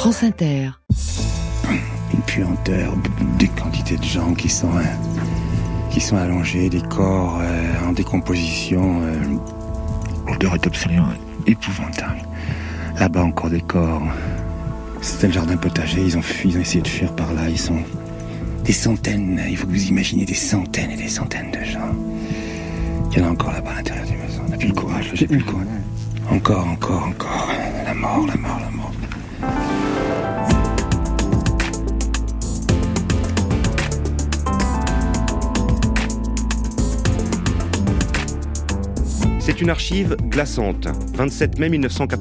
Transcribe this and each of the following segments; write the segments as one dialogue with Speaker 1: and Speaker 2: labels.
Speaker 1: France Inter.
Speaker 2: Une puanteur, des quantités de gens qui sont allongés, des corps en décomposition. L'odeur est absolument épouvantable. Là-bas encore des corps. C'était le jardin potager, ils ont essayé de fuir par là. Ils sont des centaines, il faut que vous imaginez des centaines et des centaines de gens. Il y en a encore là-bas à l'intérieur du maison. On n'a plus le courage, j'ai plus le courage. Encore. La mort.
Speaker 3: C'est une archive glaçante. 27 mai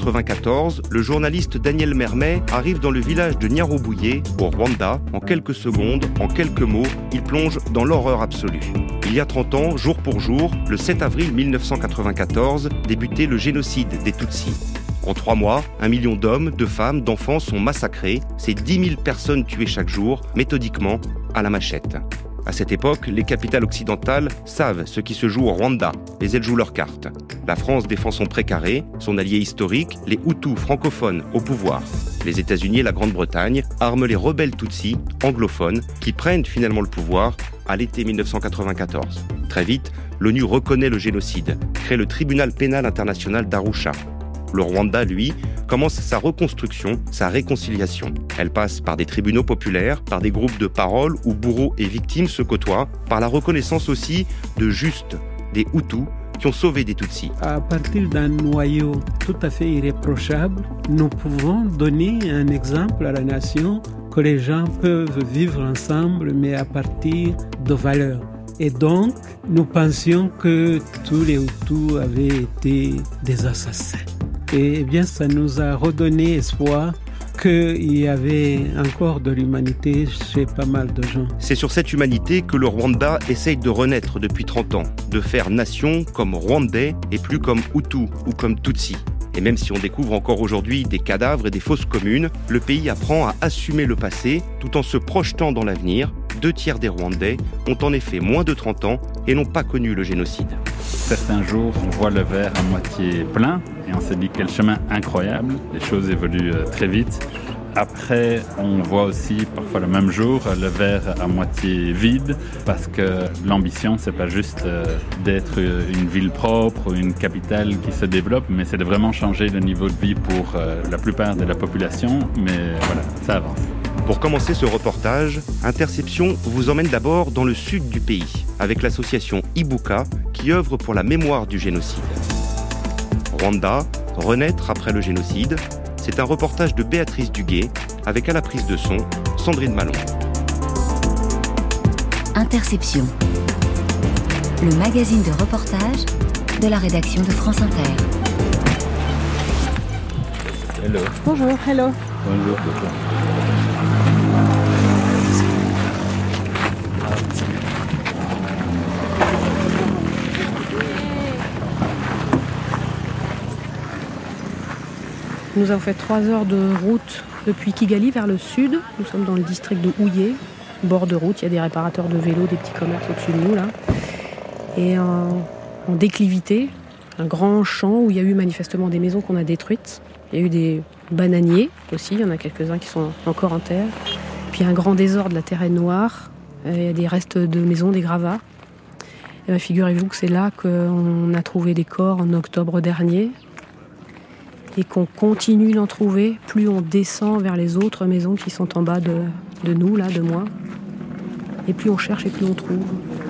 Speaker 3: 1994, le journaliste Daniel Mermet arrive dans le village de Nyarubouye, au Rwanda. En quelques secondes, en quelques mots, il plonge dans l'horreur absolue. Il y a 30 ans, jour pour jour, le 7 avril 1994, débutait le génocide des Tutsis. En 3 mois, 1 million d'hommes, de femmes, d'enfants sont massacrés. C'est 10 000 personnes tuées chaque jour, méthodiquement, à la machette. À cette époque, les capitales occidentales savent ce qui se joue au Rwanda, mais elles jouent leurs cartes. La France défend son précaré, son allié historique, les Hutus francophones au pouvoir. Les États-Unis et la Grande-Bretagne arment les rebelles Tutsis, anglophones, qui prennent finalement le pouvoir à l'été 1994. Très vite, l'ONU reconnaît le génocide, crée le tribunal pénal international d'Arusha. Le Rwanda, lui, commence sa reconstruction, sa réconciliation. Elle passe par des tribunaux populaires, par des groupes de parole où bourreaux et victimes se côtoient, par la reconnaissance aussi de justes, des Hutus, qui ont sauvé des Tutsis.
Speaker 4: À partir d'un noyau tout à fait irréprochable, nous pouvons donner un exemple à la nation que les gens peuvent vivre ensemble, mais à partir de valeurs. Et donc, nous pensions que tous les Hutus avaient été des assassins. Et bien, ça nous a redonné espoir qu'il y avait encore de l'humanité chez pas mal de gens.
Speaker 3: C'est sur cette humanité que le Rwanda essaye de renaître depuis 30 ans, de faire nation comme Rwandais et plus comme Hutu ou comme Tutsi. Et même si on découvre encore aujourd'hui des cadavres et des fosses communes, le pays apprend à assumer le passé tout en se projetant dans l'avenir. 2 tiers des Rwandais ont en effet moins de 30 ans et n'ont pas connu le génocide.
Speaker 5: Certains jours, on voit le verre à moitié plein et on se dit quel chemin incroyable. Les choses évoluent très vite. Après, on voit aussi parfois le même jour le verre à moitié vide parce que l'ambition, c'est pas juste d'être une ville propre ou une capitale qui se développe, mais c'est de vraiment changer le niveau de vie pour la plupart de la population. Mais voilà, ça avance.
Speaker 3: Pour commencer ce reportage, Interception vous emmène d'abord dans le sud du pays, avec l'association Ibuka qui œuvre pour la mémoire du génocide. Rwanda, renaître après le génocide, c'est un reportage de Béatrice Duguay, avec à la prise de son, Sandrine Malon.
Speaker 6: Interception, le magazine de reportage de la rédaction de France Inter.
Speaker 5: Hello.
Speaker 7: Bonjour, hello.
Speaker 5: Bonjour.
Speaker 7: Nous avons fait 3 heures de route depuis Kigali vers le sud. Nous sommes dans le district de Houillé, bord de route. Il y a des réparateurs de vélos, des petits commerces au-dessus de nous là. Et en déclivité, un grand champ où il y a eu manifestement des maisons qu'on a détruites. Il y a eu des bananiers aussi, il y en a quelques-uns qui sont encore en terre. Puis un grand désordre, la terre est noire. Il y a des restes de maisons, des gravats. Et bien, figurez-vous que c'est là qu'on a trouvé des corps en octobre dernier. Et qu'on continue d'en trouver, plus on descend vers les autres maisons qui sont en bas de nous, là, de moi. Et plus on cherche et plus on trouve.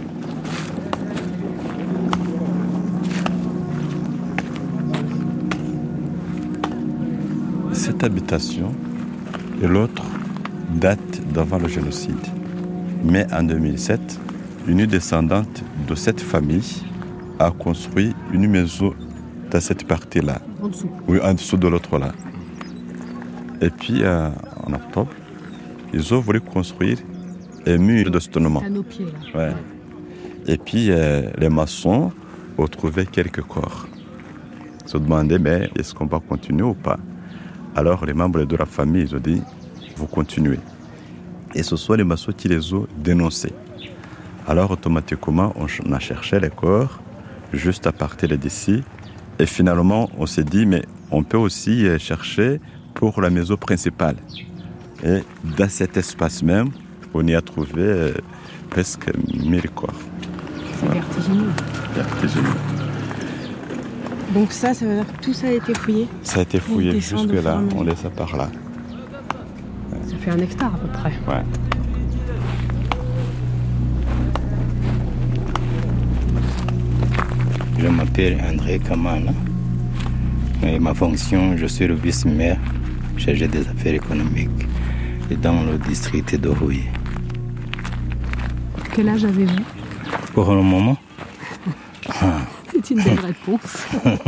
Speaker 8: Cette habitation et l'autre datent d'avant le génocide. Mais en 2007, une descendante de cette famille a construit une maison dans cette partie-là.
Speaker 7: En dessous.
Speaker 8: Oui, en dessous de l'autre là. Et puis, en octobre, ils ont voulu construire un mur de stonement.
Speaker 7: À nos pieds, là.
Speaker 8: Ouais. Et puis, les maçons ont trouvé quelques corps. Ils se demandaient, mais est-ce qu'on va continuer ou pas? Alors, les membres de la famille, ils ont dit, vous continuez. Et ce sont les maçons qui les ont dénoncés. Alors, automatiquement, on a cherché les corps, juste à partir d'ici. Et finalement, on s'est dit, mais on peut aussi chercher pour la maison principale. Et dans cet espace même, on y a trouvé presque 1000 corps.
Speaker 7: C'est vertigineux. Donc ça veut dire que tout ça a été fouillé?
Speaker 8: Ça a été fouillé jusque-là, on laisse ça par là.
Speaker 7: Ça fait 1 hectare à peu près.
Speaker 8: Ouais.
Speaker 1: Je m'appelle André Kamana. Et ma fonction, je suis le vice-maire chargé des affaires économiques et dans le district de Rouillé.
Speaker 7: Quel âge avez-vous?
Speaker 1: Pour le moment,
Speaker 7: c'est une belle réponse.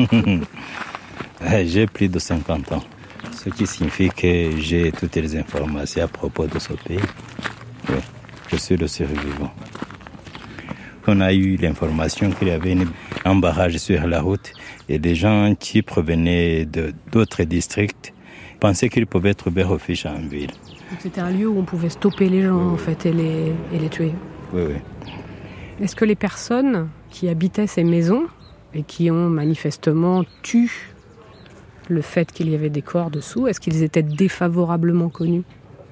Speaker 1: J'ai plus de 50 ans, ce qui signifie que j'ai toutes les informations à propos de ce pays. Oui, je suis le survivant. On a eu l'information qu'il y avait un barrage sur la route et des gens qui provenaient d'autres districts pensaient qu'ils pouvaient trouver refuge en ville.
Speaker 7: Donc c'était un lieu où on pouvait stopper les gens en fait et les tuer.
Speaker 1: Oui.
Speaker 7: Est-ce que les personnes qui habitaient ces maisons et qui ont manifestement tué le fait qu'il y avait des corps dessous, est-ce qu'ils étaient défavorablement connus?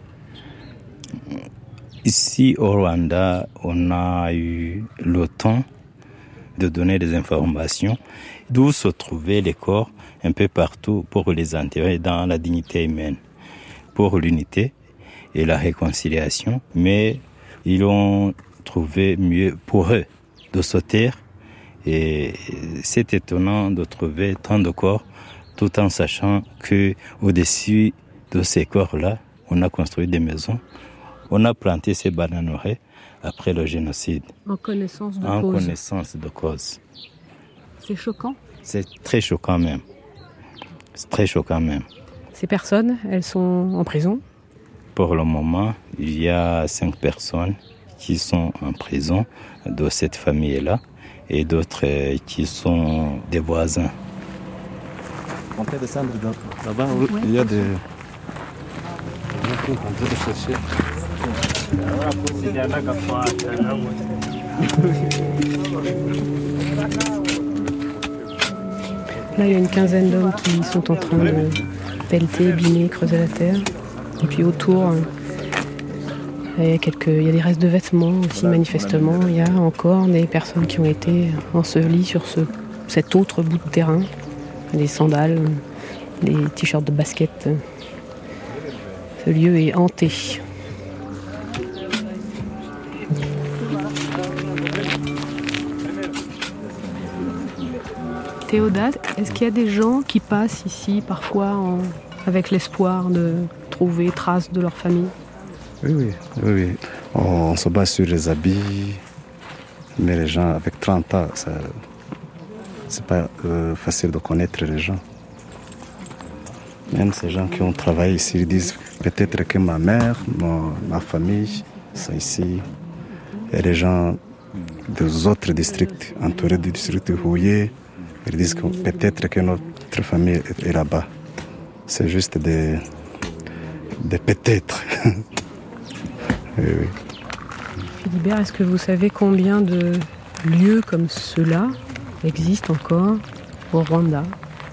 Speaker 1: Ici au Rwanda, on a eu le temps de donner des informations d'où se trouvaient les corps un peu partout pour les enterrer dans la dignité humaine, pour l'unité et la réconciliation. Mais ils ont trouvé mieux pour eux de se taire. Et c'est étonnant de trouver tant de corps tout en sachant qu'au-dessus de ces corps-là, on a construit des maisons. On a planté ces bananeraies après le génocide.
Speaker 7: En connaissance de cause.
Speaker 1: En connaissance de cause.
Speaker 7: C'est choquant?
Speaker 1: C'est très choquant même. C'est très choquant même.
Speaker 7: Ces personnes, elles sont en prison?
Speaker 1: Pour le moment, il y a 5 personnes qui sont en prison de cette famille-là et d'autres qui sont des voisins.
Speaker 9: On peut descendre là-bas où il y a des... On peut chercher.
Speaker 7: Là, il y a une quinzaine d'hommes qui sont en train de pelleter, biner, creuser la terre. Et puis autour, il y a des restes de vêtements aussi, manifestement. Il y a encore des personnes qui ont été ensevelies sur cet autre bout de terrain. Des sandales, des t-shirts de basket. Ce lieu est hanté. Théodate, est-ce qu'il y a des gens qui passent ici parfois avec l'espoir de trouver traces de leur famille?
Speaker 9: Oui. On se base sur les habits, mais les gens avec 30 ans, c'est pas facile de connaître les gens. Même ces gens qui ont travaillé ici, ils disent peut-être que ma mère, ma famille, sont ici. Et les gens des autres districts, entourés du district de Rouillé, ils disent que peut-être que notre famille est là-bas. C'est juste des peut-être. Oui.
Speaker 7: Philibert, est-ce que vous savez combien de lieux comme ceux-là existent encore au Rwanda?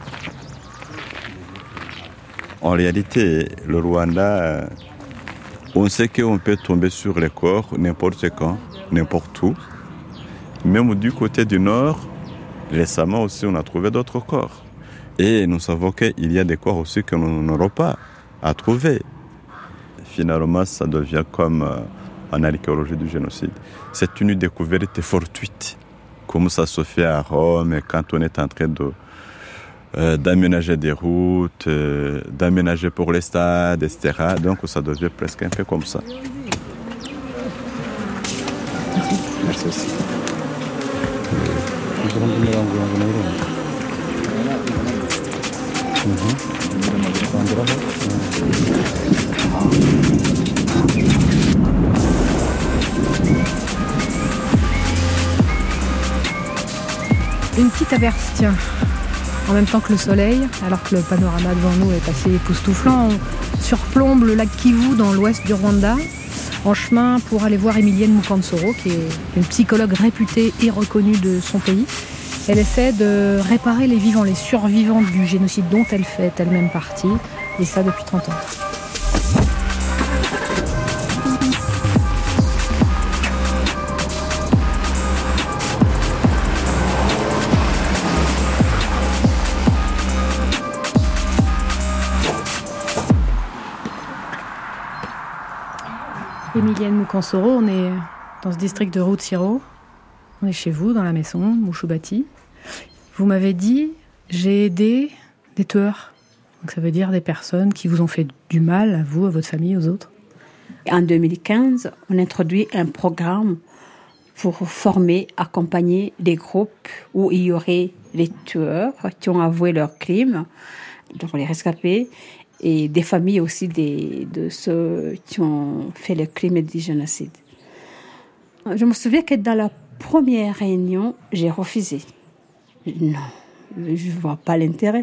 Speaker 8: En réalité, le Rwanda, on sait qu'on peut tomber sur les corps n'importe quand, n'importe où. Même du côté du nord, récemment aussi, on a trouvé d'autres corps. Et nous savons qu'il y a des corps aussi que nous n'aurons pas à trouver. Finalement, ça devient comme en archéologie du génocide. C'est une découverte fortuite, comme ça se fait à Rome, quand on est en train d'aménager des routes, d'aménager pour les stades, etc. Donc ça devient presque un peu comme ça.
Speaker 9: Merci aussi.
Speaker 7: Une petite averse, tiens. En même temps que le soleil, alors que le panorama devant nous est assez époustouflant, on surplombe le lac Kivu dans l'ouest du Rwanda, en chemin pour aller voir Emilienne Mukansoro, qui est une psychologue réputée et reconnue de son pays. Elle essaie de réparer les vivants, les survivants du génocide dont elle fait elle-même partie, Et ça depuis 30 ans. Emilienne Moukansoro, on est dans ce district de Rootsiro. On est chez vous, dans la maison, Mouchoubati. Vous m'avez dit, j'ai aidé des tueurs. Donc ça veut dire des personnes qui vous ont fait du mal, à vous, à votre famille, aux autres.
Speaker 10: En 2015, on a introduit un programme pour former, accompagner des groupes où il y aurait les tueurs qui ont avoué leurs crimes, donc les rescapés, et des familles aussi de ceux qui ont fait le crime du génocide. Je me souviens que dans la première réunion, j'ai refusé. Non, je ne vois pas l'intérêt.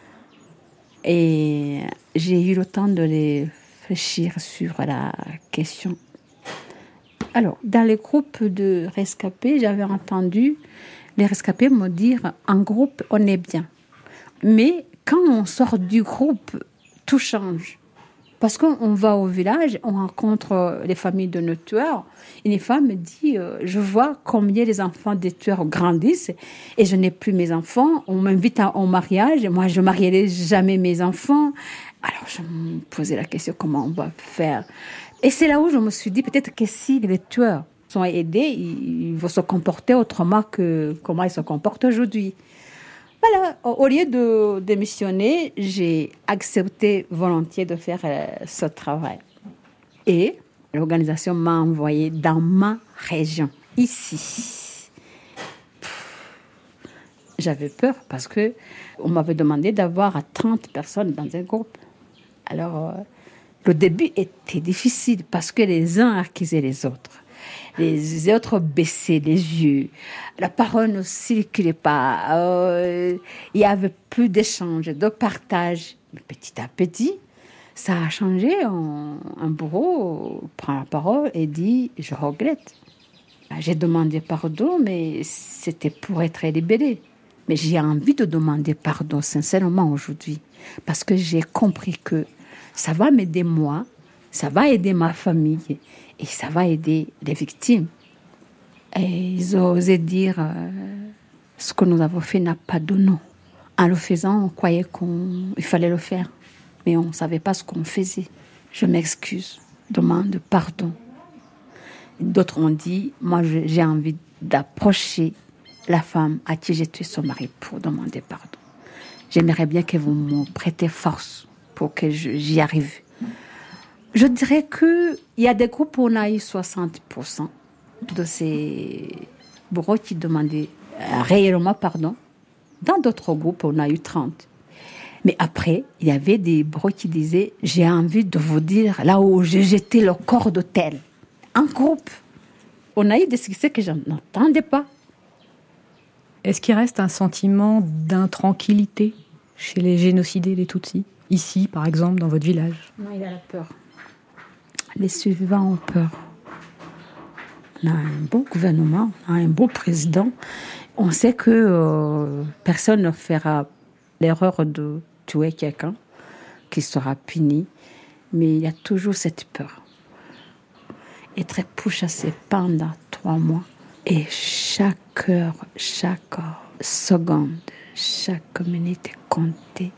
Speaker 10: Et j'ai eu le temps de réfléchir sur la question. Alors, dans les groupes de rescapés, j'avais entendu les rescapés me dire « en groupe, on est bien ». Mais quand on sort du groupe, tout change. Parce qu'on va au village, on rencontre les familles de nos tueurs. Et une femme me dit, je vois combien les enfants des tueurs grandissent et je n'ai plus mes enfants. On m'invite au mariage. Moi, je ne marierai jamais mes enfants. Alors, je me posais la question, comment on va faire? Et c'est là où je me suis dit, peut-être que si les tueurs sont aidés, ils vont se comporter autrement que comment ils se comportent aujourd'hui. Voilà, au lieu de démissionner, j'ai accepté volontiers de faire ce travail. Et l'organisation m'a envoyé dans ma région, ici. J'avais peur parce qu'on m'avait demandé d'avoir 30 personnes dans un groupe. Alors, le début était difficile parce que les uns accusaient les autres. Les autres baissaient les yeux. La parole ne circulait pas. Il y avait plus d'échanges, de partage. Mais petit à petit, ça a changé. Un bourreau prend la parole et dit « je regrette ». J'ai demandé pardon, mais c'était pour être libérée. Mais j'ai envie de demander pardon sincèrement aujourd'hui. Parce que j'ai compris que ça va m'aider moi, ça va aider ma famille. Et ça va aider les victimes. Et ils ont osé dire ce que nous avons fait n'a pas de nom. En le faisant, on croyait qu'il fallait le faire. Mais on ne savait pas ce qu'on faisait. Je m'excuse, demande pardon. D'autres ont dit, moi j'ai envie d'approcher la femme à qui j'ai tué son mari pour demander pardon. J'aimerais bien que vous me prêtez force pour que j'y arrive. Je dirais qu'il y a des groupes où on a eu 60% de ces bourreaux qui demandaient réellement pardon. Dans d'autres groupes, on a eu 30%. Mais après, il y avait des bourreaux qui disaient « j'ai envie de vous dire là où j'ai jeté le corps de tel ». En groupe, on a eu des succès que je n'entendais pas.
Speaker 7: Est-ce qu'il reste un sentiment d'intranquillité chez les génocidés, les Tutsis, ici, par exemple, dans votre village?
Speaker 10: Non, il y a la peur. Les survivants ont peur. On a un bon gouvernement, on a un bon président. On sait que personne ne fera l'erreur de tuer quelqu'un qui sera puni. Mais il y a toujours cette peur. Être pourchassé pendant 3 mois. Et chaque heure, chaque seconde, chaque minute est comptée.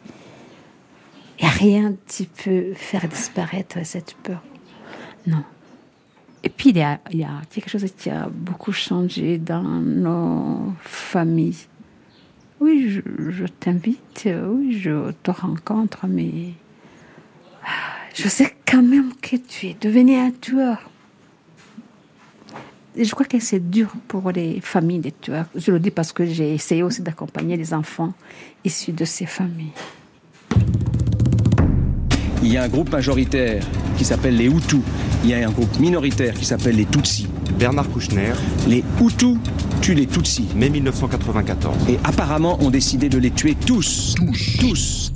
Speaker 10: Et rien qui peut faire disparaître cette peur. Non. Et puis, il y a quelque chose qui a beaucoup changé dans nos familles. Oui, je t'invite, oui, je te rencontre, mais je sais quand même que tu es devenu un tueur. Et je crois que c'est dur pour les familles des tueurs. Je le dis parce que j'ai essayé aussi d'accompagner les enfants issus de ces familles.
Speaker 11: Il y a un groupe majoritaire qui s'appelle les Hutus. Il y a un groupe minoritaire qui s'appelle les Tutsis.
Speaker 3: Bernard Kouchner.
Speaker 11: Les Hutus tuent les Tutsis.
Speaker 3: Mai 1994.
Speaker 11: Et apparemment ont décidé de les tuer tous. Tous.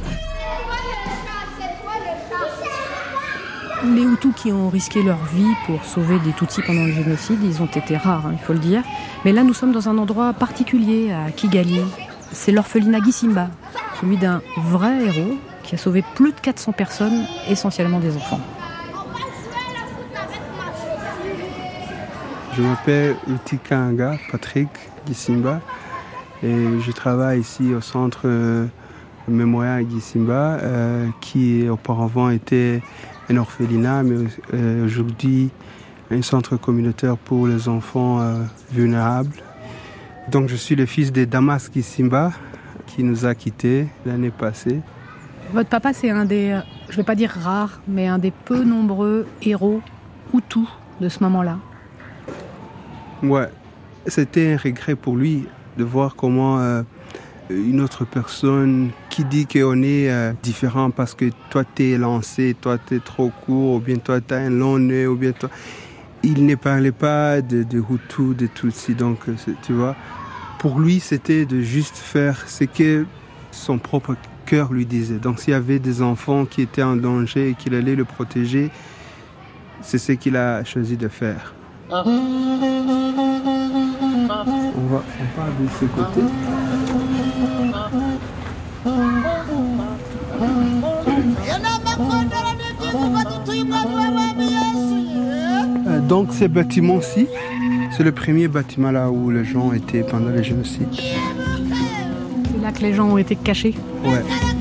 Speaker 7: Les Hutus qui ont risqué leur vie pour sauver des Tutsis pendant le génocide, ils ont été rares, il faut le dire. Mais là, nous sommes dans un endroit particulier, à Kigali. C'est l'orphelinat Gisimba, celui d'un vrai héros qui a sauvé plus de 400 personnes, essentiellement des enfants.
Speaker 12: Je m'appelle Utikanga Patrick Gisimba et je travaille ici au centre mémorial Gisimba qui auparavant était un orphelinat mais aujourd'hui un centre communautaire pour les enfants vulnérables. Donc je suis le fils de Damas Gisimba qui nous a quittés l'année passée.
Speaker 7: Votre papa, c'est un des, je ne vais pas dire rares, mais un des peu nombreux héros Hutus de ce moment-là.
Speaker 12: Ouais, c'était un regret pour lui de voir comment une autre personne qui dit qu'on est différent parce que toi t'es lancé, toi t'es trop court, ou bien toi t'as un long nez, ou bien toi... Il ne parlait pas de Hutu, de Tutsi, donc tu vois, pour lui c'était de juste faire ce que son propre cœur lui disait. Donc s'il y avait des enfants qui étaient en danger et qu'il allait le protéger, c'est ce qu'il a choisi de faire. On part de ce côté. Donc ces bâtiments-ci, c'est le premier bâtiment là où les gens étaient pendant le génocide.
Speaker 7: C'est là que les gens ont été cachés?
Speaker 12: Ouais.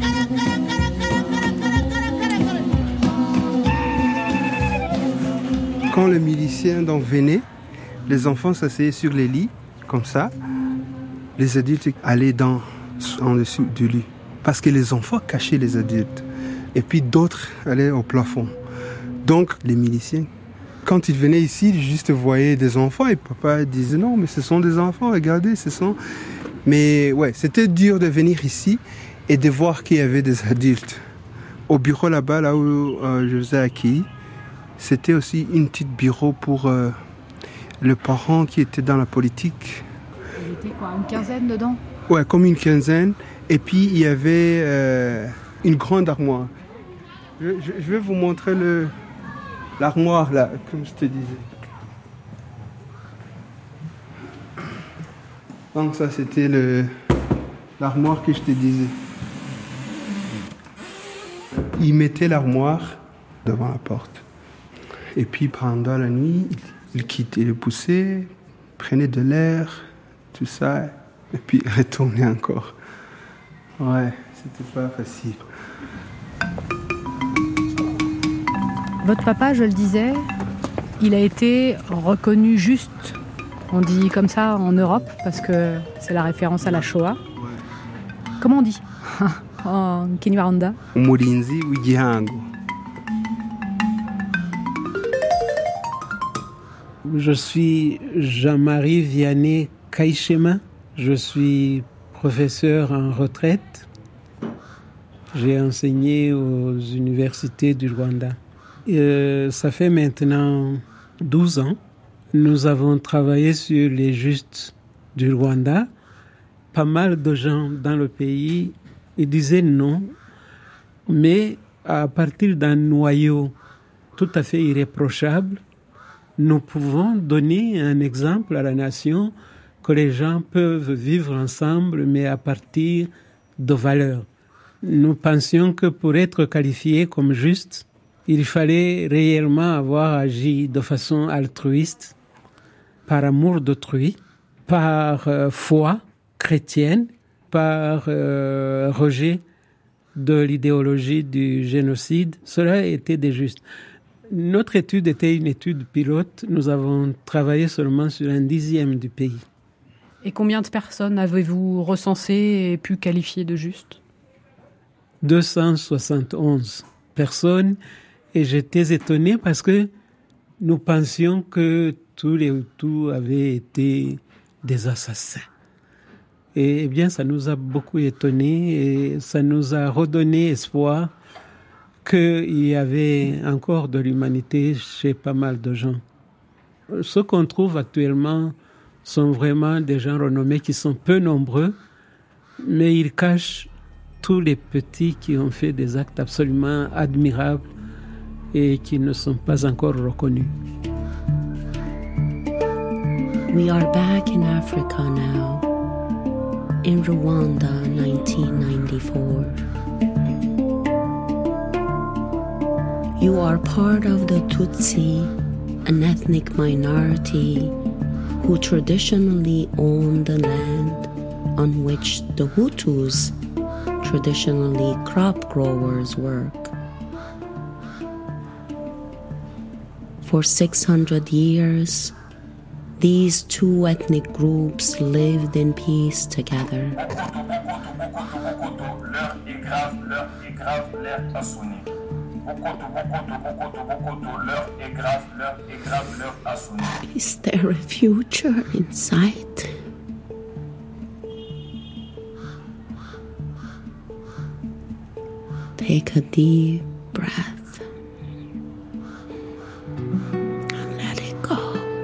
Speaker 12: Quand les miliciens donc venaient, les enfants s'asseyaient sur les lits, comme ça. Les adultes allaient en dessous du lit. Parce que les enfants cachaient les adultes. Et puis d'autres allaient au plafond. Donc les miliciens, quand ils venaient ici, ils juste voyaient des enfants et papa disait non, mais ce sont des enfants, regardez, ce sont... Mais ouais, c'était dur de venir ici et de voir qu'il y avait des adultes. Au bureau là-bas, là où je faisais accueillir, c'était aussi une petite bureau pour les parents qui étaient dans la politique.
Speaker 7: Il était quoi, une quinzaine dedans?
Speaker 12: Ouais, comme une quinzaine. Et puis il y avait une grande armoire. Je vais vous montrer l'armoire là, comme je te disais. Donc ça c'était l'armoire que je te disais. Il mettait l'armoire devant la porte. Et puis pendant la nuit, il quittait le poussé, prenait de l'air, tout ça, et puis retournait encore. Ouais, c'était pas facile.
Speaker 7: Votre papa, je le disais, il a été reconnu juste, on dit comme ça en Europe, parce que c'est la référence à la Shoah. Ouais. Comment on dit en Kinyarwanda?
Speaker 12: Umurinzi w'igihango. Je suis Jean-Marie Vianney Kaishema. Je suis professeur en retraite. J'ai enseigné aux universités du Rwanda. Ça fait maintenant 12 ans. Nous avons travaillé sur les Justes du Rwanda. Pas mal de gens dans le pays ils disaient non, mais à partir d'un noyau tout à fait irréprochable, nous pouvons donner un exemple à la nation que les gens peuvent vivre ensemble, mais à partir de valeurs. Nous pensions que pour être qualifiés comme justes, il fallait réellement avoir agi de façon altruiste, par amour d'autrui, par foi chrétienne, par rejet de l'idéologie du génocide. Cela était des justes. Notre étude était une étude pilote. Nous avons travaillé seulement sur 1/10 du pays.
Speaker 7: Et combien de personnes avez-vous recensées et pu qualifier de justes?
Speaker 12: 271 personnes. Et j'étais étonné parce que nous pensions que tous les Hutus avaient été des assassins. Et bien, ça nous a beaucoup étonnés et ça nous a redonné espoir qu'il y avait encore de l'humanité chez pas mal de gens. Ce qu'on trouve actuellement sont vraiment des gens renommés qui sont peu nombreux, mais ils cachent tous les petits qui ont fait des actes absolument admirables et qui ne sont pas encore reconnus.
Speaker 13: We are back in Africa now, in Rwanda, 1994. You are part of the Tutsi, an ethnic minority who traditionally own the land on which the Hutus, traditionally crop growers, work. For 600 years, these two ethnic groups lived in peace together. Is there a future in sight? Take a deep breath and let it go.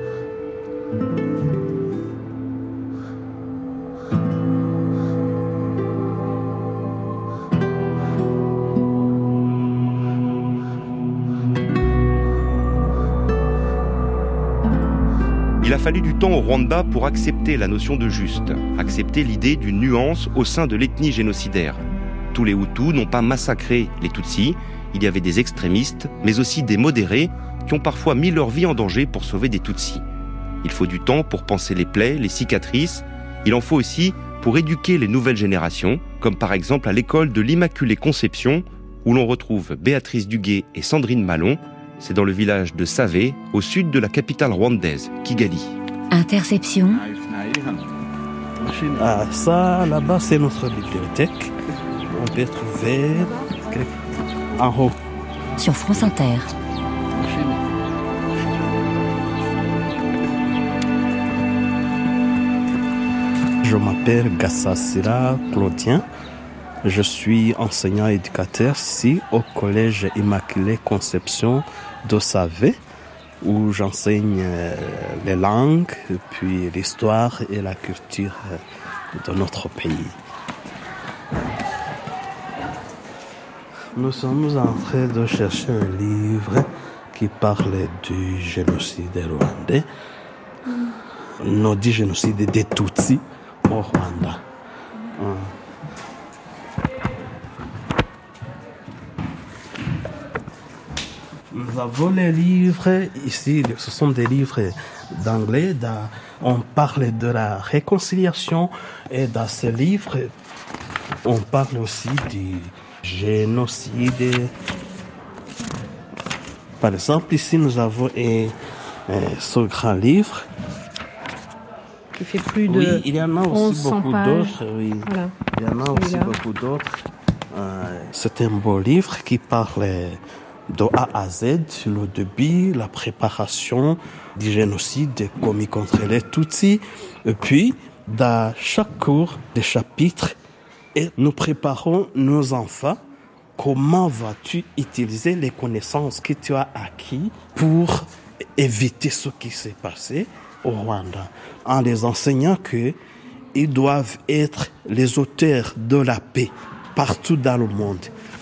Speaker 3: Il a fallu du temps au Rwanda pour accepter la notion de juste, accepter l'idée d'une nuance au sein de l'ethnie génocidaire. Tous les Hutus n'ont pas massacré les Tutsis, il y avait des extrémistes, mais aussi des modérés qui ont parfois mis leur vie en danger pour sauver des Tutsis. Il faut du temps pour panser les plaies, les cicatrices, il en faut aussi pour éduquer les nouvelles générations, comme par exemple à l'école de l'Immaculée Conception, où l'on retrouve Béatrice Duguay et Sandrine Malon. C'est dans le village de Savé, au sud de la capitale rwandaise, Kigali.
Speaker 6: Interception.
Speaker 9: Ah, ça, là-bas, c'est notre bibliothèque. On peut trouver en haut.
Speaker 6: Sur France Inter.
Speaker 9: Je m'appelle Gassassira Claudien. Je suis enseignant éducateur ici au collège Immaculée Conception d'Ossavé, où j'enseigne les langues, puis l'histoire et la culture de notre pays. Nous sommes en train de chercher un livre qui parle du génocide rwandais. Non, du génocide des Tutsis au Rwanda. Nous avons les livres ici, ce sont des livres d'anglais. On parle de la réconciliation et dans ces livres, on parle aussi du génocide. Par exemple, ici nous avons ce grand livre.
Speaker 7: Qui fait plus de 1100 pages.
Speaker 9: Il y en a aussi beaucoup d'autres. Oui.
Speaker 7: Voilà.
Speaker 9: Il y en a aussi beaucoup d'autres. C'est un beau livre qui parle de A à Z, le début, la préparation du génocide commis contre les Tutsis. Et puis, dans chaque cours, des chapitres, et nous préparons nos enfants. Comment vas-tu utiliser les connaissances que tu as acquises pour éviter ce qui s'est passé au Rwanda, en les enseignant qu'ils doivent être les auteurs de la paix partout dans le monde.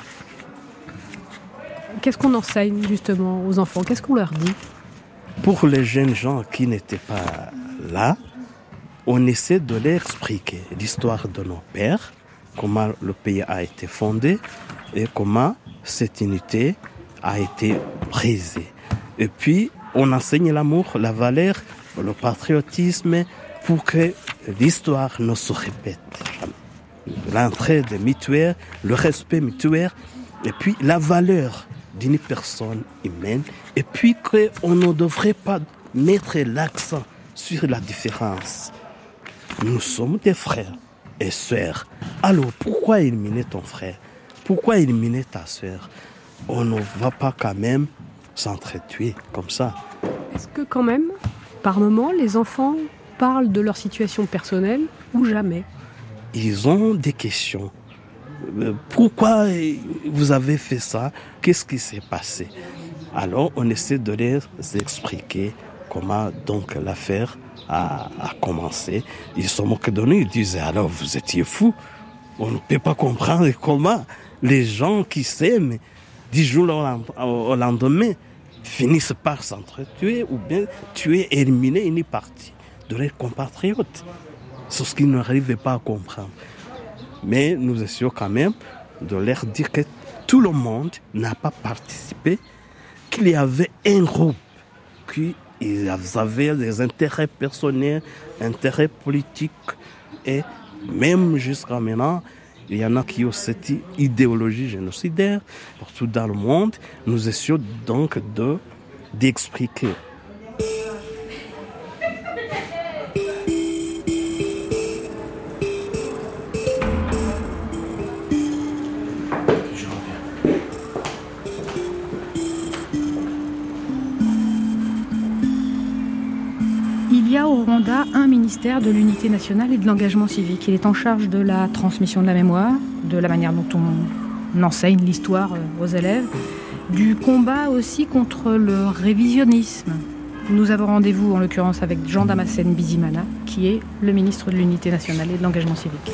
Speaker 7: Qu'est-ce qu'on enseigne justement aux enfants? Qu'est-ce qu'on leur dit?
Speaker 9: Pour les jeunes gens qui n'étaient pas là, on essaie de leur expliquer l'histoire de nos pères, comment le pays a été fondé et comment cette unité a été brisée. Et puis, on enseigne l'amour, la valeur, le patriotisme pour que l'histoire ne se répète jamais. L'entraide mutuelle, le respect mutuel et puis la valeur d'une personne humaine, et puis qu'on ne devrait pas mettre l'accent sur la différence. Nous sommes des frères et sœurs. Alors pourquoi éliminer ton frère? Pourquoi éliminer ta sœur? On ne va pas quand même s'entretuer comme ça.
Speaker 7: Est-ce que quand même, par moment, les enfants parlent de leur situation personnelle ou jamais?
Speaker 9: Ils ont des questions. Pourquoi vous avez fait ça? Qu'est-ce qui s'est passé? Alors, on essaie de les expliquer comment donc l'affaire a commencé. Ils se moquent de nous, ils disent alors vous étiez fous. On ne peut pas comprendre comment les gens qui s'aiment du jour au lendemain finissent par s'entretuer ou bien tuer, éliminer une partie de leurs compatriotes. C'est ce qu'ils n'arrivaient pas à comprendre. Mais nous essayons quand même de leur dire que tout le monde n'a pas participé
Speaker 14: qu'il y avait un groupe qui avait des intérêts personnels, intérêts politiques, et même jusqu'à maintenant, il y en a qui ont cette idéologie génocidaire partout dans le monde. Nous essayons donc d'expliquer.
Speaker 7: Il y a au Rwanda un ministère de l'unité nationale et de l'engagement civique. Il est en charge de la transmission de la mémoire, de la manière dont on enseigne l'histoire aux élèves, du combat aussi contre le révisionnisme. Nous avons rendez-vous en l'occurrence avec Jean Damascène Bizimana, qui est le ministre de l'unité nationale et de l'engagement civique.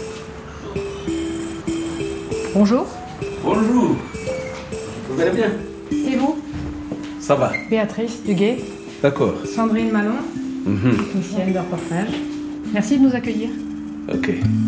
Speaker 7: Bonjour.
Speaker 15: Bonjour. Vous allez bien?
Speaker 7: Et vous?
Speaker 15: Ça va.
Speaker 7: Béatrice Duguay.
Speaker 15: D'accord.
Speaker 7: Sandrine Malon. Technicienne de reportage. Merci de nous accueillir.
Speaker 15: Ok.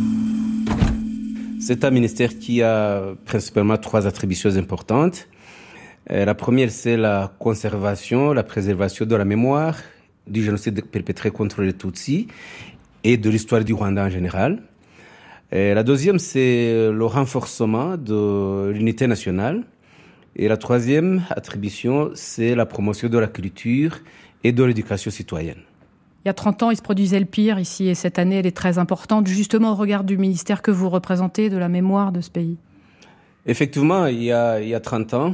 Speaker 15: C'est un ministère qui a principalement 3 attributions importantes. La première, c'est la conservation, la préservation de la mémoire du génocide perpétré contre les Tutsis et de l'histoire du Rwanda en général. La deuxième, c'est le renforcement de l'unité nationale. Et la troisième attribution, c'est la promotion de la culture et de l'éducation citoyenne.
Speaker 7: Il y a 30 ans, il se produisait le pire ici, et cette année, elle est très importante, justement au regard du ministère que vous représentez, de la mémoire de ce pays.
Speaker 15: Effectivement, il y a 30 ans,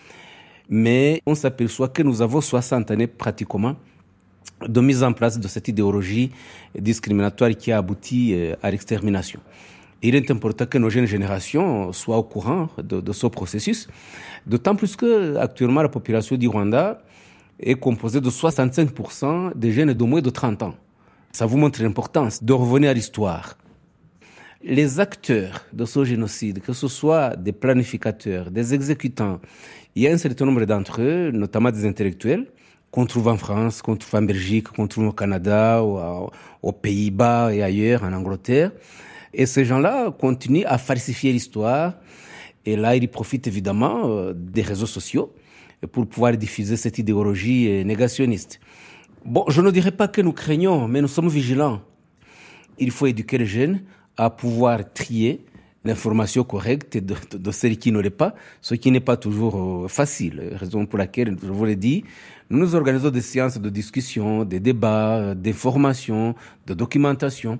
Speaker 15: mais on s'aperçoit que nous avons 60 années pratiquement de mise en place de cette idéologie discriminatoire qui a abouti à l'extermination. Il est important que nos jeunes générations soient au courant de ce processus, d'autant plus que actuellement la population du Rwanda est composée de 65% des jeunes de moins de 30 ans. Ça vous montre l'importance de revenir à l'histoire. Les acteurs de ce génocide, que ce soit des planificateurs, des exécutants, il y a un certain nombre d'entre eux, notamment des intellectuels, qu'on trouve en France, qu'on trouve en Belgique, qu'on trouve au Canada, aux Pays-Bas et ailleurs, en Angleterre. Et ces gens-là continuent à falsifier l'histoire. Et là, ils profitent évidemment des réseaux sociaux pour pouvoir diffuser cette idéologie négationniste. Bon, je ne dirais pas que nous craignons, mais nous sommes vigilants. Il faut éduquer les jeunes à pouvoir trier l'information correcte de celle qui ne l'est pas, ce qui n'est pas toujours facile. Raison pour laquelle, je vous l'ai dit, nous organisons des séances de discussion, des débats, d'information, de documentation.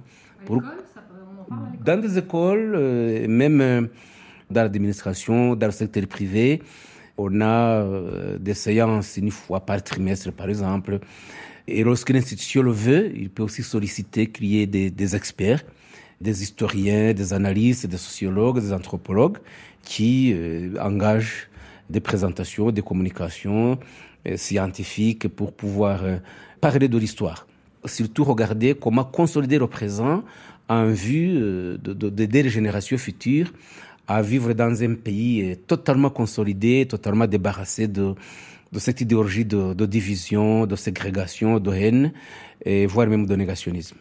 Speaker 15: Dans des écoles, même dans l'administration, dans le secteur privé, on a des séances une fois par trimestre, par exemple. Et lorsque l'institution le veut, il peut aussi solliciter qu'il y ait des experts, des historiens, des analystes, des sociologues, des anthropologues qui engagent des présentations, des communications scientifiques pour pouvoir parler de l'histoire. Surtout regarder comment consolider le présent en vue d'aider les générations futures à vivre dans un pays totalement consolidé, totalement débarrassé de cette idéologie de division, de ségrégation, de haine, et voire même de négationnisme.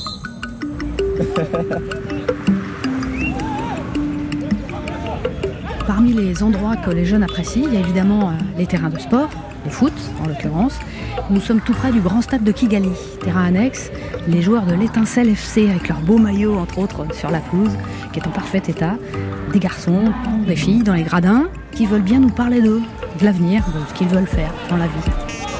Speaker 7: Parmi les endroits que les jeunes apprécient, il y a évidemment les terrains de sport, le foot en l'occurrence. Nous sommes tout près du grand stade de Kigali, terrain annexe. Les joueurs de l'Étincelle FC, avec leur beau maillot entre autres sur la pelouse, qui est en parfait état. Des garçons, des filles dans les gradins, qui veulent bien nous parler d'eux, de l'avenir, de ce qu'ils veulent faire dans la vie.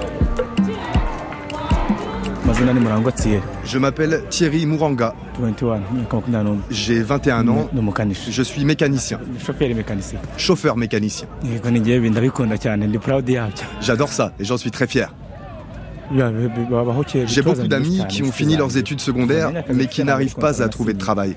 Speaker 16: Je m'appelle Thierry Mouranga. J'ai 21 ans. Je suis mécanicien. Chauffeur mécanicien. J'adore ça et j'en suis très fier. J'ai beaucoup d'amis qui ont fini leurs études secondaires mais qui n'arrivent pas à trouver de travail.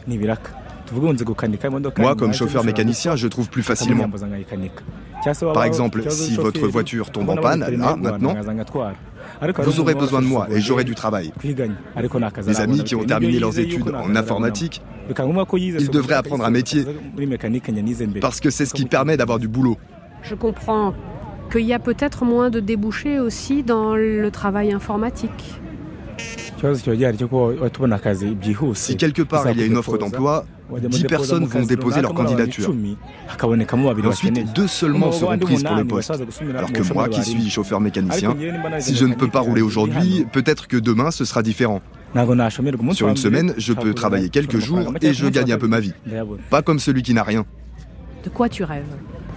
Speaker 16: Moi, comme chauffeur mécanicien, je trouve plus facilement. Par exemple, si votre voiture tombe en panne, là, maintenant, vous aurez besoin de moi et j'aurai du travail. Mes amis qui ont terminé leurs études en informatique, ils devraient apprendre un métier parce que c'est ce qui permet d'avoir du boulot.
Speaker 7: Je comprends qu'il y a peut-être moins de débouchés aussi dans le travail informatique.
Speaker 16: Si quelque part il y a une offre d'emploi, 10 personnes vont déposer leur candidature. Ensuite, 2 seulement seront prises pour le poste. Alors que moi, qui suis chauffeur mécanicien, si je ne peux pas rouler aujourd'hui, peut-être que demain ce sera différent. Sur une semaine, je peux travailler quelques jours et je gagne un peu ma vie. Pas comme celui qui n'a rien.
Speaker 7: De quoi tu rêves?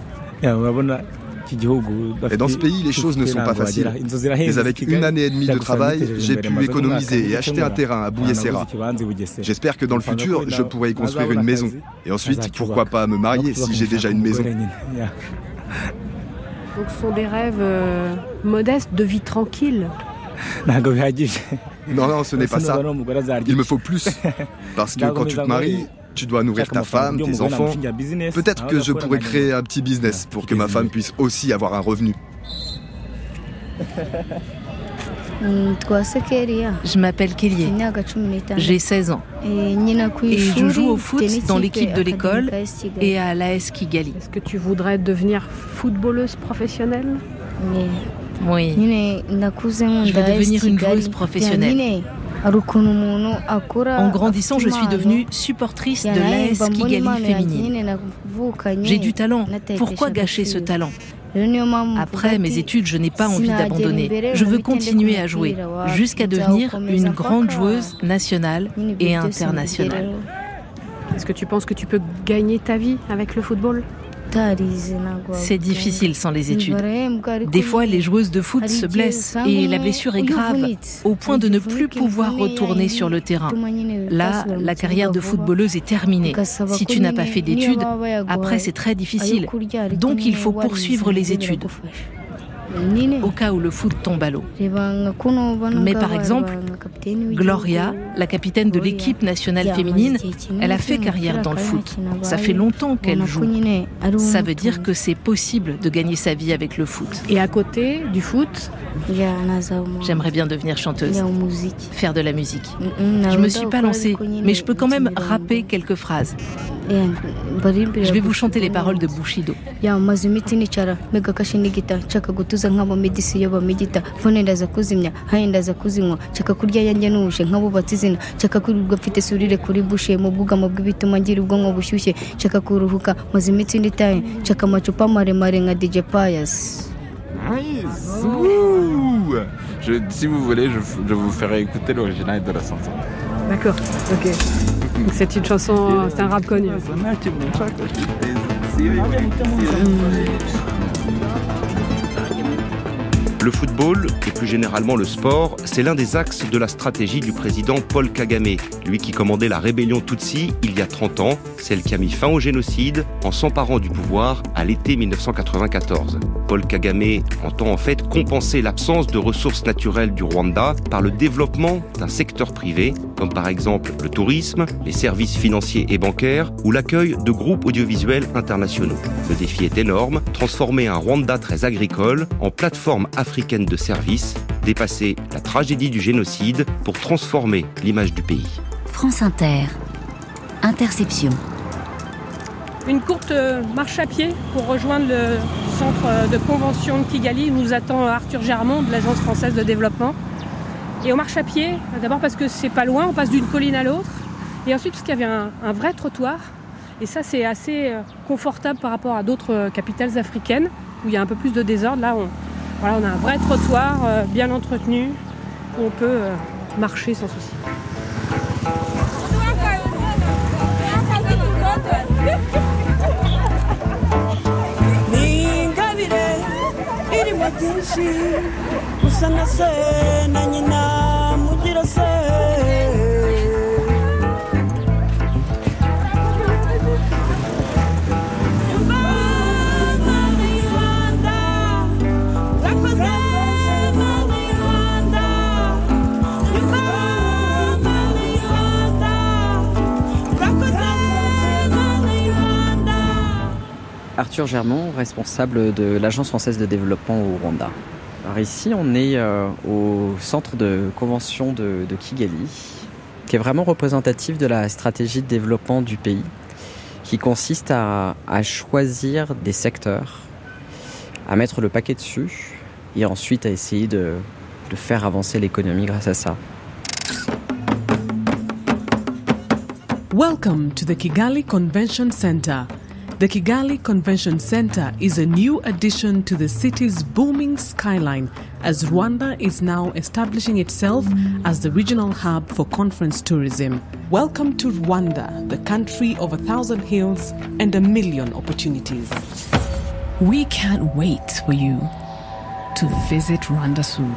Speaker 16: Et dans ce pays, les choses ne sont pas faciles. Mais avec 1 année et demie de travail, j'ai pu économiser et acheter un terrain à Bugesera. J'espère que dans le futur, je pourrai y construire une maison. Et ensuite, pourquoi pas me marier si j'ai déjà une maison.
Speaker 7: Donc ce sont des rêves modestes, de vie tranquille.
Speaker 16: Non, ce n'est pas ça. Il me faut plus. Parce que quand tu te maries, tu dois nourrir ta femme, tes enfants. Peut-être que je pourrais créer un petit business pour que ma femme puisse aussi avoir un revenu.
Speaker 17: Je m'appelle Kélié. J'ai 16 ans. Et je joue au foot dans l'équipe de l'école et à l'AS Kigali.
Speaker 7: Est-ce que tu voudrais devenir footballeuse professionnelle?
Speaker 17: Oui. Je vais devenir une joueuse professionnelle. En grandissant, je suis devenue supportrice de l'AS Kigali féminine. J'ai du talent. Pourquoi gâcher ce talent? Après mes études, je n'ai pas envie d'abandonner. Je veux continuer à jouer jusqu'à devenir une grande joueuse nationale et internationale.
Speaker 7: Est-ce que tu penses que tu peux gagner ta vie avec le football?
Speaker 17: C'est difficile sans les études. Des fois, les joueuses de foot se blessent et la blessure est grave, au point de ne plus pouvoir retourner sur le terrain. Là, la carrière de footballeuse est terminée. Si tu n'as pas fait d'études, après c'est très difficile. Donc il faut poursuivre les études, au cas où le foot tombe à l'eau. Mais par exemple, Gloria, la capitaine de l'équipe nationale féminine, elle a fait carrière dans le foot. Ça fait longtemps qu'elle joue. Ça veut dire que c'est possible de gagner sa vie avec le foot.
Speaker 7: Et à côté du foot,
Speaker 17: j'aimerais bien devenir chanteuse, faire de la musique. Je me suis pas lancée, mais je peux quand même rapper quelques phrases. Je vais vous chanter les paroles de Bushido.
Speaker 5: Si vous voulez, je vous ferai écouter l'original de la chanson.
Speaker 7: D'accord, ok. Donc c'est une chanson, c'est un rap connu.
Speaker 3: Le football, et plus généralement le sport, c'est l'un des axes de la stratégie du président Paul Kagame, lui qui commandait la rébellion Tutsi il y a 30 ans, celle qui a mis fin au génocide en s'emparant du pouvoir à l'été 1994. Paul Kagame entend en fait compenser l'absence de ressources naturelles du Rwanda par le développement d'un secteur privé, comme par exemple le tourisme, les services financiers et bancaires ou l'accueil de groupes audiovisuels internationaux. Le défi est énorme, transformer un Rwanda très agricole en plateforme africaine de services, dépasser la tragédie du génocide pour transformer l'image du pays.
Speaker 6: France Inter. Interception.
Speaker 7: Une courte marche à pied pour rejoindre le centre de convention de Kigali. Nous attend Arthur Germont de l'Agence française de développement. Et on marche à pied, d'abord parce que c'est pas loin, on passe d'une colline à l'autre. Et ensuite parce qu'il y avait un vrai trottoir. Et ça, c'est assez confortable par rapport à d'autres capitales africaines où il y a un peu plus de désordre. Là, on a un vrai trottoir bien entretenu où on peut marcher sans souci.
Speaker 18: Arthur Germont, responsable de l'Agence française de développement au Rwanda. Alors ici, on est au centre de convention de Kigali, qui est vraiment représentatif de la stratégie de développement du pays, qui consiste à choisir des secteurs, à mettre le paquet dessus, et ensuite à essayer de faire avancer l'économie grâce à ça.
Speaker 19: Welcome to the Kigali Convention Center. The Kigali Convention Center is a new addition to the city's booming skyline as Rwanda is now establishing itself as the regional hub for conference tourism. Welcome to Rwanda, the country of 1,000 hills and 1 million opportunities.
Speaker 17: We can't wait for you to visit Rwanda soon.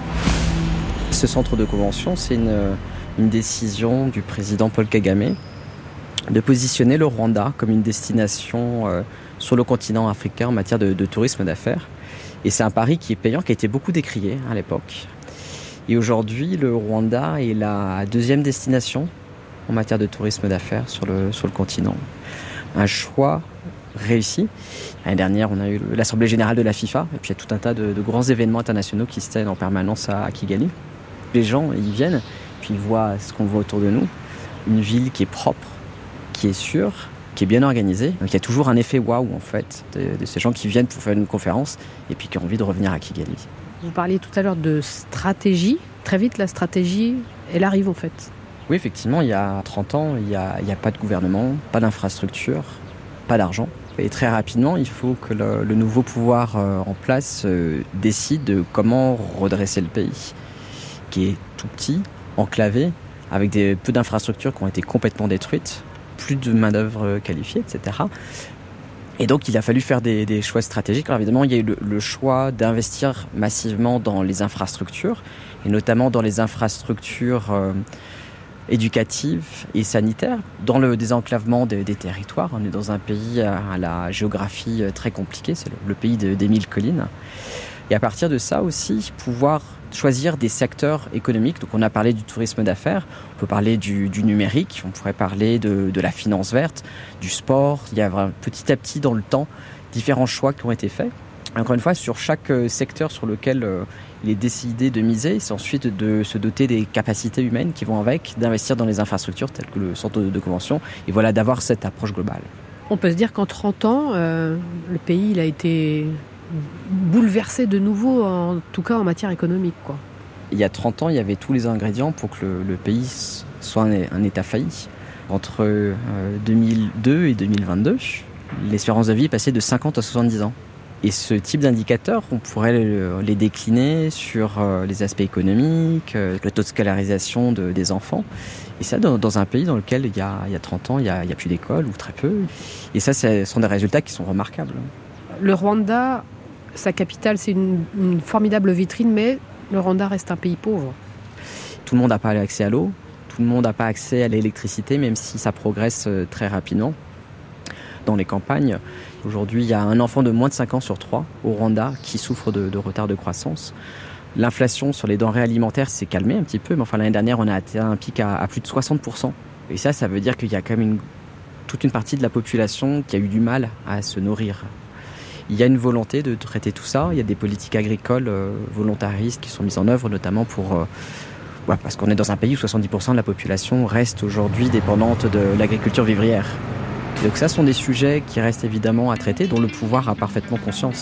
Speaker 18: Ce centre de convention, c'est une décision du président Paul Kagame de positionner le Rwanda comme une destination sur le continent africain en matière de tourisme d'affaires. Et c'est un pari qui est payant, qui a été beaucoup décrié à l'époque. Et aujourd'hui, le Rwanda est la 2e destination en matière de tourisme d'affaires sur le continent. Un choix réussi. L'année dernière, on a eu l'Assemblée générale de la FIFA, et puis il y a tout un tas de grands événements internationaux qui se tiennent en permanence à Kigali. Les gens, ils viennent, puis ils voient ce qu'on voit autour de nous. Une ville qui est propre, qui est sûre, qui est bien organisée. Donc il y a toujours un effet waouh, en fait, de ces gens qui viennent pour faire une conférence et puis qui ont envie de revenir à Kigali.
Speaker 7: Vous parliez tout à l'heure de stratégie. Très vite, la stratégie, elle arrive en fait.
Speaker 18: Oui, effectivement, il y a 30 ans, il n'y a pas de gouvernement, pas d'infrastructure, pas d'argent. Et très rapidement, il faut que le nouveau pouvoir en place décide de comment redresser le pays, qui est tout petit, enclavé, avec peu d'infrastructures qui ont été complètement détruites, plus de main-d'œuvre qualifiée, etc. Et donc, il a fallu faire des choix stratégiques. Alors évidemment, il y a eu le choix d'investir massivement dans les infrastructures, et notamment dans les infrastructures éducatives et sanitaires, dans le désenclavement des territoires. On est dans un pays à la géographie très compliquée, c'est le pays des 1000 collines. Et à partir de ça aussi, pouvoir choisir des secteurs économiques. Donc on a parlé du tourisme d'affaires, on peut parler du numérique, on pourrait parler de la finance verte, du sport. Il y a petit à petit dans le temps différents choix qui ont été faits. Encore une fois, sur chaque secteur sur lequel il est décidé de miser, c'est ensuite de se doter des capacités humaines qui vont avec, d'investir dans les infrastructures telles que le centre de convention, et voilà, d'avoir cette approche globale.
Speaker 7: On peut se dire qu'en 30 ans, le pays il a été bouleversé de nouveau, en tout cas en matière économique, quoi.
Speaker 18: Il y a 30 ans, il y avait tous les ingrédients pour que le pays soit un État failli. Entre 2002 et 2022, l'espérance de vie est passée de 50 à 70 ans. Et ce type d'indicateurs, on pourrait les décliner sur les aspects économiques, le taux de scolarisation des enfants. Et ça, dans un pays dans lequel il y a 30 ans, il n'y a plus d'école ou très peu. Et ça, ce sont des résultats qui sont remarquables.
Speaker 7: Le Rwanda, sa capitale, c'est une formidable vitrine, mais le Rwanda reste un pays pauvre.
Speaker 18: Tout le monde n'a pas accès à l'eau, tout le monde n'a pas accès à l'électricité, même si ça progresse très rapidement. Dans les campagnes, aujourd'hui, il y a un enfant de moins de 5 ans sur 3 au Rwanda qui souffre de retard de croissance. L'inflation sur les denrées alimentaires s'est calmée un petit peu, mais enfin l'année dernière, on a atteint un pic à plus de 60%. Et ça veut dire qu'il y a quand même toute une partie de la population qui a eu du mal à se nourrir. Il y a une volonté de traiter tout ça. Il y a des politiques agricoles volontaristes qui sont mises en œuvre, notamment parce qu'on est dans un pays où 70% de la population reste aujourd'hui dépendante de l'agriculture vivrière. Donc ça sont des sujets qui restent évidemment à traiter, dont le pouvoir a parfaitement conscience.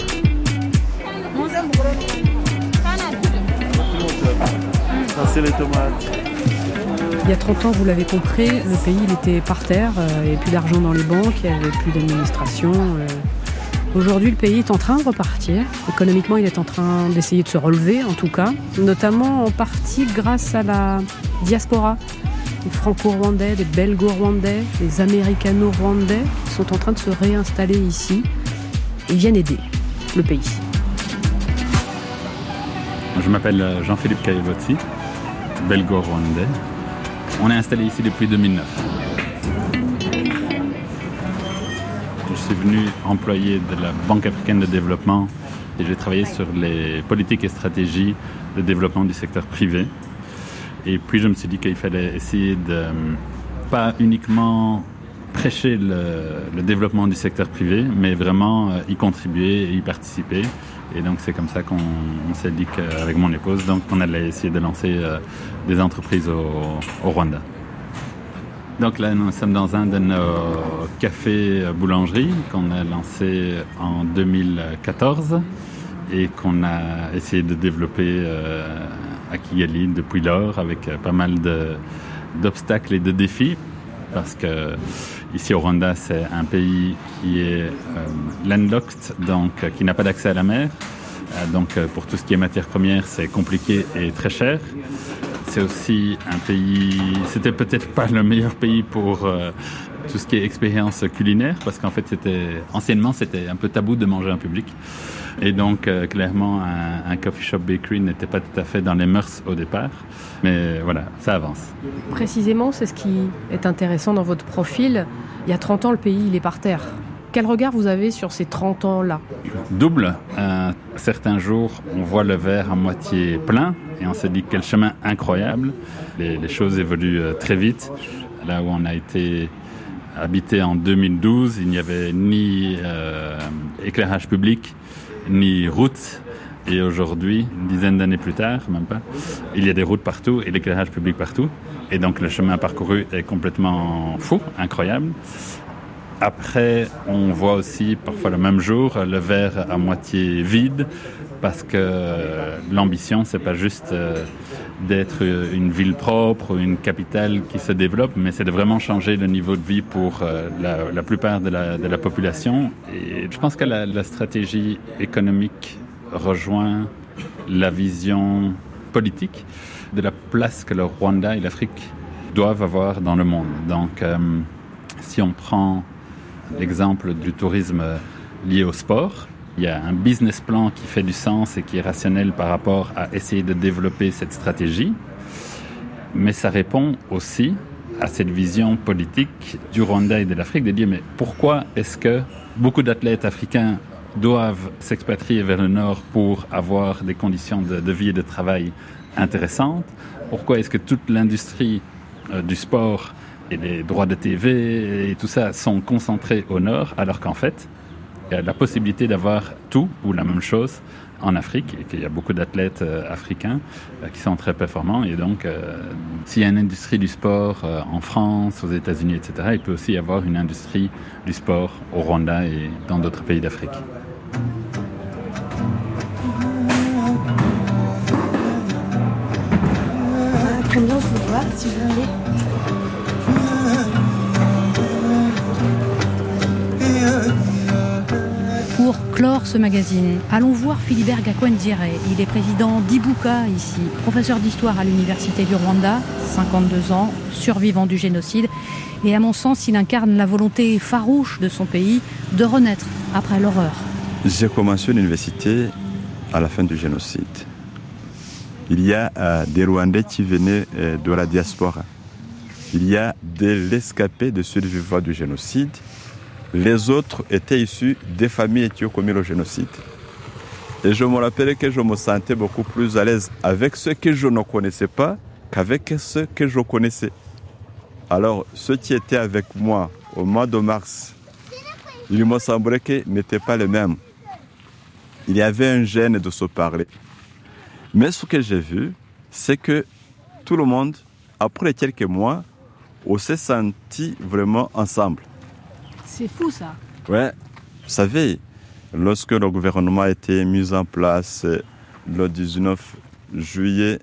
Speaker 7: C'est les tomates. Il y a 30 ans, vous l'avez compris, le pays il était par terre, il n'y avait plus d'argent dans les banques, il n'y avait plus d'administration. Aujourd'hui, le pays est en train de repartir. Économiquement, il est en train d'essayer de se relever, en tout cas, notamment en partie grâce à la diaspora. Les franco-rwandais, les belgo-rwandais, les américano-rwandais sont en train de se réinstaller ici et viennent aider le pays.
Speaker 5: Je m'appelle Jean-Philippe Kayebotsi, belgo-rwandais. On est installé ici depuis 2009. Je suis venu employé de la Banque africaine de développement et j'ai travaillé sur les politiques et stratégies de développement du secteur privé. Et puis je me suis dit qu'il fallait essayer de pas uniquement prêcher le développement du secteur privé, mais vraiment y contribuer et y participer. Et donc c'est comme ça qu'on s'est dit qu'avec mon épouse, donc on allait essayer de lancer des entreprises au Rwanda. Donc là, nous sommes dans un de nos cafés-boulangeries qu'on a lancé en 2014 et qu'on a essayé de développer à Kigali depuis lors avec pas mal d'obstacles et de défis. parce que ici au Rwanda, c'est un pays qui est landlocked, donc qui n'a pas d'accès à la mer. Donc pour tout ce qui est matières premières, c'est compliqué et très cher. C'est aussi un pays, c'était peut-être pas le meilleur pays pour tout ce qui est expérience culinaire, parce qu'en fait anciennement c'était un peu tabou de manger en public. Et donc clairement un coffee shop bakery n'était pas tout à fait dans les mœurs au départ. Mais voilà, ça avance.
Speaker 7: Précisément, c'est ce qui est intéressant dans votre profil. Il y a 30 ans, le pays il est par terre. Quel regard vous avez sur ces 30 ans-là ?
Speaker 5: Double. Certains jours, on voit le verre à moitié plein et on se dit quel chemin incroyable. Les choses évoluent très vite. Là où on a été habité en 2012, il n'y avait ni éclairage public, ni route. Et aujourd'hui, une dizaine d'années plus tard, même pas, il y a des routes partout et l'éclairage public partout. Et donc le chemin parcouru est complètement fou, incroyable. Après, on voit aussi parfois le même jour le verre à moitié vide, parce que l'ambition, c'est pas juste d'être une ville propre ou une capitale qui se développe, mais c'est de vraiment changer le niveau de vie pour la plupart de la population. Et je pense que la stratégie économique rejoint la vision politique de la place que le Rwanda et l'Afrique doivent avoir dans le monde. Donc, si on prend l'exemple du tourisme lié au sport, il y a un business plan qui fait du sens et qui est rationnel par rapport à essayer de développer cette stratégie, mais ça répond aussi à cette vision politique du Rwanda et de l'Afrique de dire mais pourquoi est-ce que beaucoup d'athlètes africains doivent s'expatrier vers le nord pour avoir des conditions de vie et de travail intéressantes? Pourquoi est-ce que toute l'industrie du sport et les droits de TV et tout ça sont concentrés au nord, alors qu'en fait, il y a la possibilité d'avoir tout ou la même chose en Afrique et qu'il y a beaucoup d'athlètes africains qui sont très performants. Et donc, s'il y a une industrie du sport en France, aux États-Unis, etc., il peut aussi y avoir une industrie du sport au Rwanda et dans d'autres pays d'Afrique.
Speaker 20: Combien je vous vois, si vous voulez.
Speaker 21: Pour clore ce magazine, allons voir Philibert Gakwendire. Il est président d'Ibuka ici, professeur d'histoire à l'Université du Rwanda, 52 ans, survivant du génocide. Et à mon sens, il incarne la volonté farouche de son pays de renaître après l'horreur.
Speaker 8: J'ai commencé l'université à la fin du génocide. Il y a des Rwandais qui venaient de la diaspora. Il y a des rescapés de survivants du génocide. Les autres étaient issus des familles qui ont commis le génocide. Et je me rappelle que je me sentais beaucoup plus à l'aise avec ceux que je ne connaissais pas qu'avec ceux que je connaissais. Alors, ceux qui étaient avec moi au mois de mars, il me semblait qu'ils n'étaient pas les mêmes. Il y avait un gêne de se parler. Mais ce que j'ai vu, c'est que tout le monde, après quelques mois, on s'est senti vraiment ensemble.
Speaker 21: C'est fou ça.
Speaker 8: Ouais, vous savez, lorsque le gouvernement a été mis en place le 19 juillet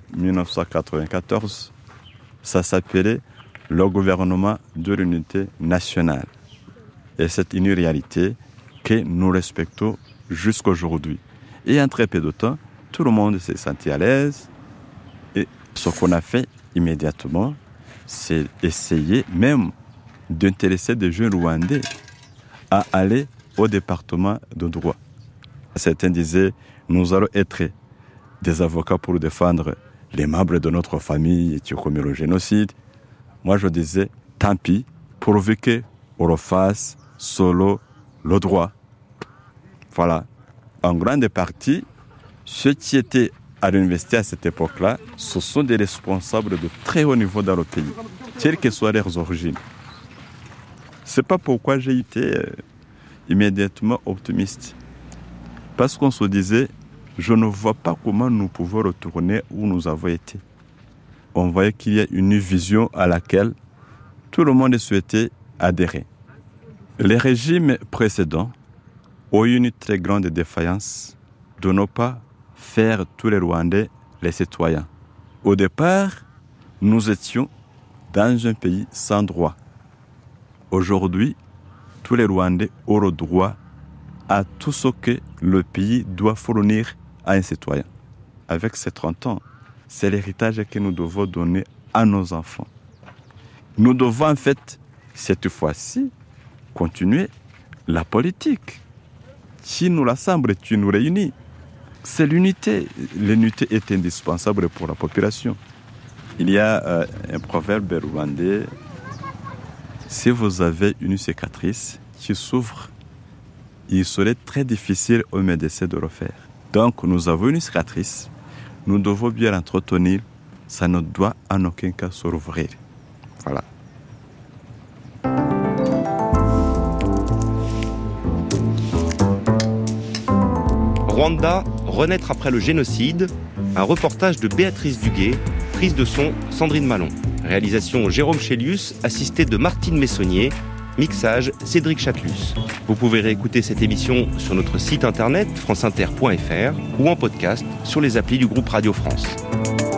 Speaker 8: 1994, ça s'appelait le gouvernement de l'unité nationale. Et c'est une réalité que nous respectons jusqu'à aujourd'hui. Et en très peu de temps, tout le monde s'est senti à l'aise. Et ce qu'on a fait immédiatement, c'est essayer même d'intéresser des jeunes Rwandais à aller au département de droit. Certains disaient, nous allons être des avocats pour défendre les membres de notre famille qui ont commis le génocide. Moi, je disais, tant pis, pourvu qu'on refasse solo le droit. Voilà. En grande partie, ceux qui étaient à l'université à cette époque-là, ce sont des responsables de très haut niveau dans le pays, quelles que soient leurs origines. C'est pas pourquoi j'ai été immédiatement optimiste. Parce qu'on se disait, je ne vois pas comment nous pouvons retourner où nous avons été. On voyait qu'il y a une vision à laquelle tout le monde souhaitait adhérer. Les régimes précédents ont eu une très grande défaillance de ne pas faire tous les Rwandais les citoyens. Au départ, nous étions dans un pays sans droit. Aujourd'hui, tous les Rwandais auront droit à tout ce que le pays doit fournir à un citoyen. Avec ces 30 ans, c'est l'héritage que nous devons donner à nos enfants. Nous devons en fait, cette fois-ci, continuer la politique qui nous rassemble, qui nous réunit. C'est l'unité. L'unité est indispensable pour la population. Il y a un proverbe rwandais, si vous avez une cicatrice qui s'ouvre, il serait très difficile au médecin de refaire. Donc nous avons une cicatrice, nous devons bien l'entretenir, ça ne doit en aucun cas se rouvrir. Voilà.
Speaker 3: Rwanda, renaître après le génocide, un reportage de Béatrice Duguay, prise de son Sandrine Malon. Réalisation Jérôme Chélius, assisté de Martine Messonnier, mixage Cédric Chatelus. Vous pouvez réécouter cette émission sur notre site internet franceinter.fr ou en podcast sur les applis du groupe Radio France.